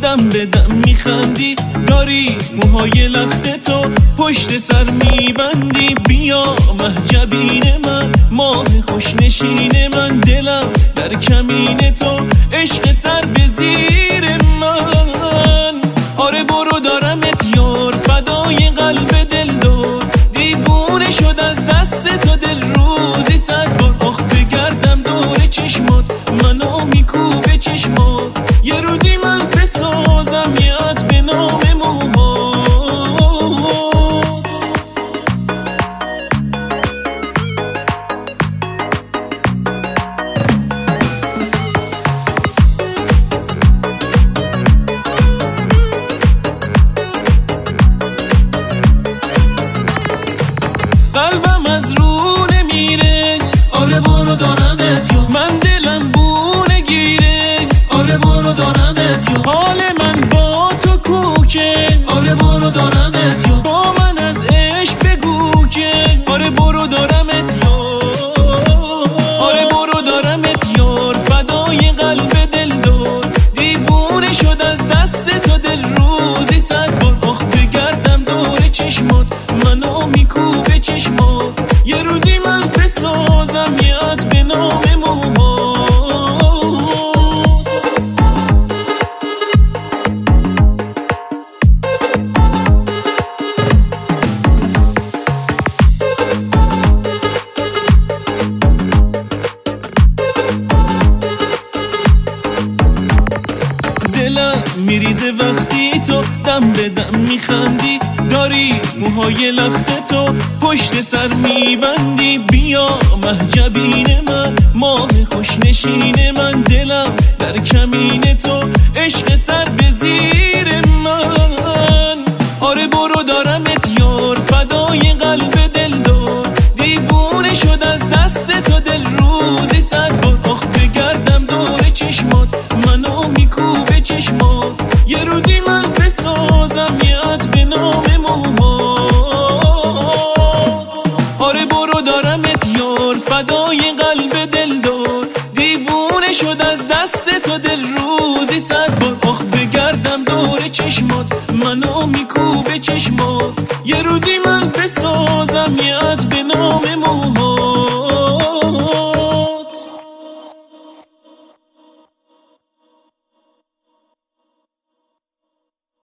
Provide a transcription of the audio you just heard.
دم به دم میخندی، داری موهای لخت تو پشت سر میبندی. بیا مهجبین من، ماه خوش نشین من، دلم در کمین تو، عشق سر به زیر من. آره برو دارمت یار، فدای قلب دل دار، دیوونه شد از دست تو دل روزی 100 بار. آخ بگردم دور چشمات، منو میکوبه چشمات، یه روزی من بسازم یاد به نام موهات. قلبم از رو نمیره، آره برو دارمت یا من، دلم بونه گیره، آره برو دارمت یا حال من با تو کوکه، آره برو دارمت یا با من از عشق بگو که، آره برو دارمت یا، آره برو دارمت یار، فدای قلب دل دار، دیوونه شد از دست تو دل روزی 100 بار. آخ بگردم دور چشمات، منو میکوبه چشمات، یه روزی من بسازم یاد به نام موهات. دلم میریزه وقتی تو دم به دم میخندی، داری موهای لخت تو پشت سر میبندی. بیا مهجبین من، ماه خوش نشین من، دلم در کمین تو، عشق سر به زیر من. آره برو دارمت یار، فدای قلب دل دار، دیوونه شد از دست تو دل روزی 100 بار. آخ بگردم دور چشمات، منو میکوبه چشمات، یه روزی من بسازم یاد به نام موهات. آره برو دارمت یار، فدای قلب دل دار، دیوونه شد از دست تو دل روزی 100 بار. آخ بگردم دور چشمات، منو میکوبه چشمات، یه روزی من بسازم